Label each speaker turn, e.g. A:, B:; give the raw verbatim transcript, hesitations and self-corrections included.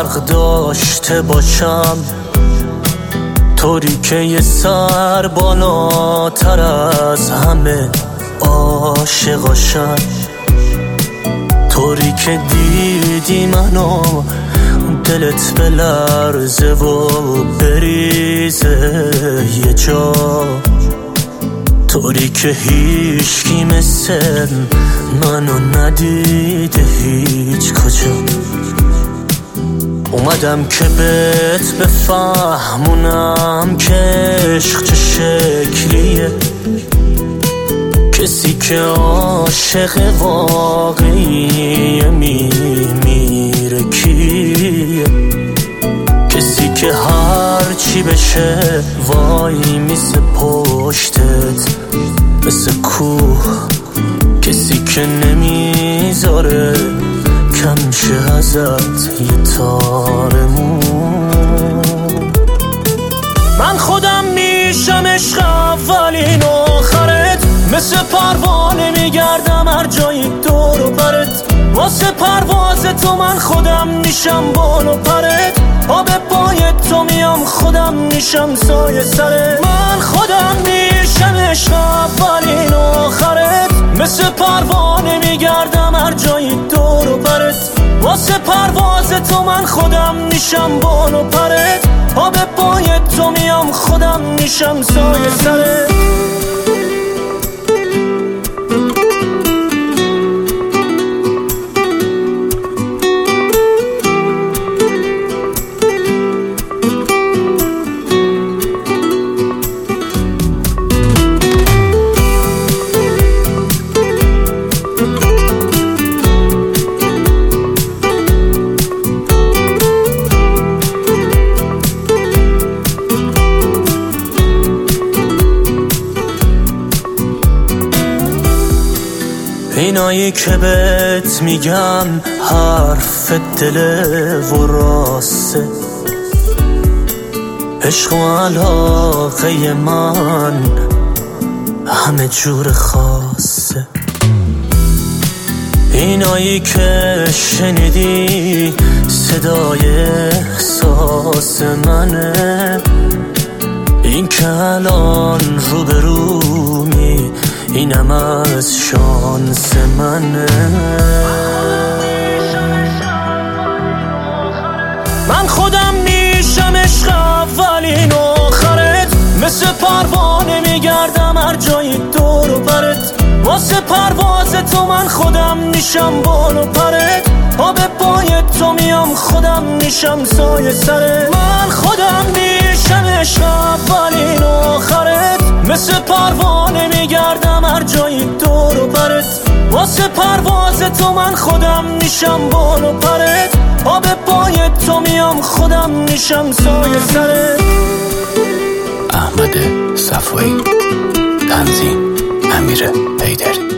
A: فرق داشته باشم، طوری که یه سر بالاتر از همه عاشقاشم، طوری که دیدی منو دلت بلرزه و بریزه یه جا، طوری که هیچکی مثل منو ندیده هیچ کجا. اومدم که بهت بفهمونم که عشق چه شکلیه، کسی که عاشق واقعی میمیره کیه، کسی که هر چی بشه وای میسه پشتت مثل کوه، کسی که نمیذاره کم شه ازت یه تارمون. من خودم میشم عشق اولین آخرت، مثل پروانه میگردم هر جایی دور و برت، واسه پرواز تو من خودم میشم بال و پرت، آب پای تو میام خودم میشم سایه سرت. من خودم میشم عشق اولین آخرت، مثل پروانه میگردم هر جایی دور و برت، واسه پرواز تو من خودم میشم بال و پرت، آب پای تو میام خودم میشم سایه سرت. اینایی که بهت میگن حرف دل و راسته، عشق و علاقه من همه جور خاصه. اینایی که شنیدی صدای احساس منه، این که الان روبرومی اینم از شانس منه. من خودم میشم عشق اولین آخرت، مثل پروانه میگردم هر جایی دور و برت، واسه پرواز تو من خودم میشم بال و پرت، آب پای تو میام خودم میشم سایه سرت. من خودم میشم عشق اولین آخرت، مثل پروانه میگردم هر جایی دور و برت، واسه پرواز تو من خودم میشم بال و پرت، آب پای تو میام خودم میشم سایه سرت.
B: احمد صفایی، تنظیم امیر حیدری.